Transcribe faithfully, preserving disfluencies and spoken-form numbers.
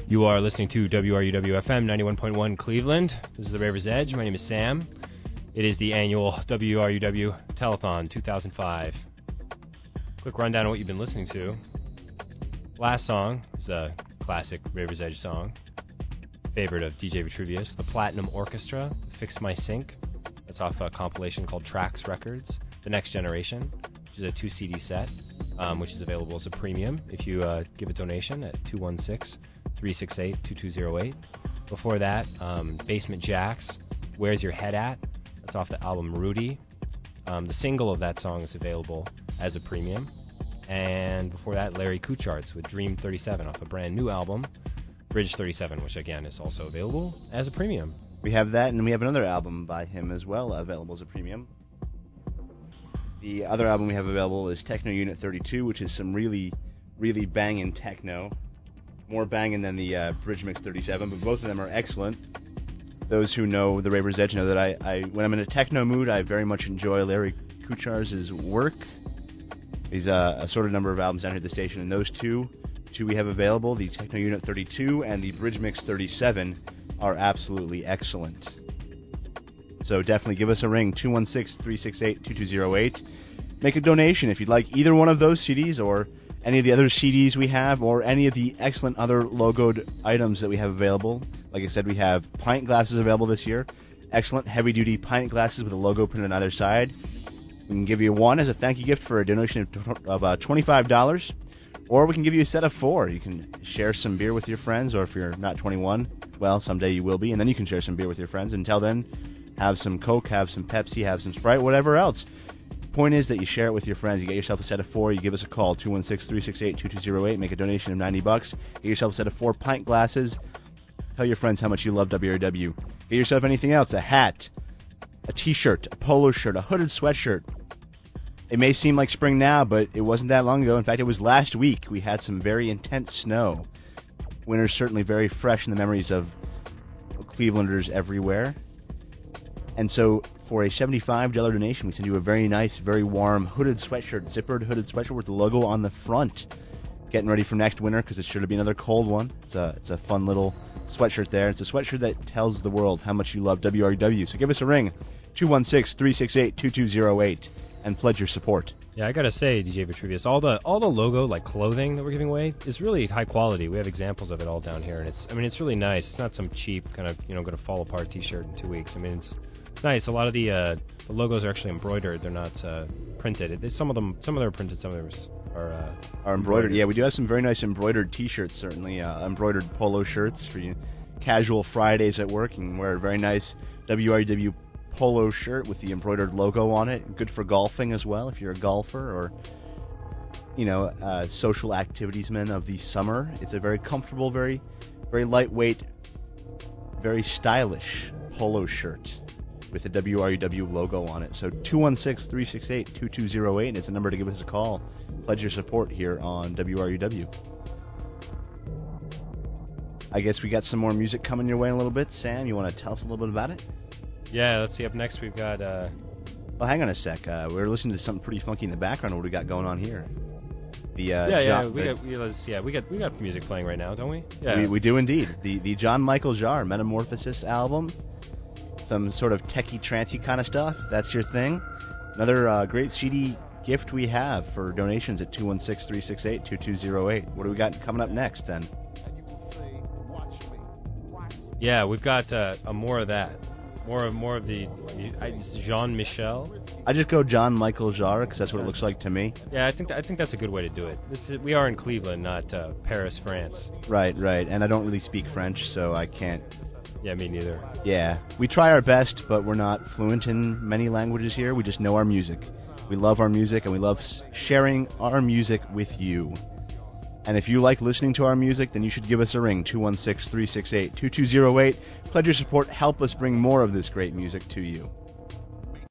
You are listening to W R U W F M ninety-one point one Cleveland. This is the Raver's Edge. My name is Sam. It is the annual W R U W Telethon two thousand five. Quick rundown of what you've been listening to. Last song is a classic Raver's Edge song. Favorite of D J Vitruvius. The Platinum Orchestra, Fix My Sync. That's off a compilation called Trax Records. The Next Generation, which is a two C D set, um, which is available as a premium if you uh, give a donation at two one six, three six eight, two two zero eight. Before that, um, Basement Jaxx, Where's Your Head At? That's off the album Rudy. Um, the single of that song is available as a premium. And before that, Larry Kuchartz with Dream thirty-seven off a brand new album, Bridge thirty-seven, which again is also available as a premium. We have that, and we have another album by him as well, available as a premium. The other album we have available is Techno Unit thirty-two, which is some really, really banging techno. More banging than the uh, Bridge Mix thirty-seven, but both of them are excellent. Those who know the Raver's Edge know that I, I, when I'm in a techno mood, I very much enjoy Larry Kuchartz's work. He's uh, a sort of number of albums down here at the station, and those two, two we have available, the Techno Unit thirty-two and the Bridge Mix thirty-seven, are absolutely excellent. So definitely give us a ring, two one six, three six eight, two two zero eight. Make a donation if you'd like either one of those C Ds or any of the other C Ds we have or any of the excellent other logoed items that we have available. Like I said, we have pint glasses available this year. Excellent heavy-duty pint glasses with a logo printed on either side. We can give you one as a thank you gift for a donation of, of uh, twenty-five dollars. Or we can give you a set of four. You can share some beer with your friends, or if you're not twenty-one, well, someday you will be, and then you can share some beer with your friends. Until then, have some Coke, have some Pepsi, have some Sprite, whatever else. Point is that you share it with your friends. You get yourself a set of four. You give us a call, two one six, three six eight, two two zero eight. Make a donation of ninety bucks. Get yourself a set of four pint glasses. Tell your friends how much you love W R W. Get yourself anything else, a hat, a t-shirt, a polo shirt, a hooded sweatshirt. It may seem like spring now, but it wasn't that long ago. In fact, it was last week. We had some very intense snow. Winter's certainly very fresh in the memories of Clevelanders everywhere. And so for a seventy-five dollars donation, we send you a very nice, very warm hooded sweatshirt, zippered hooded sweatshirt with the logo on the front. Getting ready for next winter because it's sure to be another cold one. It's a, it's a fun little sweatshirt there. It's a sweatshirt that tells the world how much you love W R W. So give us a ring, two one six, three six eight, two two zero eight, and pledge your support. Yeah, I gotta say, D J Vitruvius, all the all the logo like clothing that we're giving away is really high quality. We have examples of it all down here, and it's I mean it's really nice. It's not some cheap kind of you know gonna fall apart T-shirt in two weeks. I mean it's nice. A lot of the uh, the logos are actually embroidered. They're not uh, printed. It, some of them some of them are printed. Some of them are uh, are embroidered. Yeah, we do have some very nice embroidered T-shirts. Certainly, uh, embroidered polo shirts for you casual Fridays at work. You can wear a very nice W R W polo shirt with the embroidered logo on it. Good for golfing as well if you're a golfer or you know uh, social activitiesman of the summer. It's a very comfortable, very very lightweight, very stylish polo shirt with the W R U W logo on it. So two one six, three six eight, two two zero eight is a number to give us a call. Pledge your support here on W R U W. I guess we got some more music coming your way in a little bit. Sam, you want to tell us a little bit about it? Yeah, let's see. Up next, we've got. Uh... Well, hang on a sec. Uh, we're listening to something pretty funky in the background. What do we got going on here? The uh, yeah, yeah, John, we the, got, we, let's, yeah, we got, we got music playing right now, don't we? Yeah, we, we do indeed. The the John Michael Jarre Metamorphosis album. Some sort of techie, trancey kind of stuff. That's your thing. Another uh, great C D gift we have for donations at two one six, three six eight, two two zero eight. What do we got coming up next then? Yeah, we've got uh, a more of that. More of more of the Jean Michel. I just go John Michael Jarre because that's what it looks like to me. Yeah, I think th- I think that's a good way to do it. This is, we are in Cleveland, not uh, Paris, France. Right, right. And I don't really speak French, so I can't. Yeah, me neither. Yeah, we try our best, but we're not fluent in many languages here. We just know our music. We love our music, and we love sharing our music with you. And if you like listening to our music, then you should give us a ring, two one six, three six eight, two two zero eight. Pledge your support. Help us bring more of this great music to you.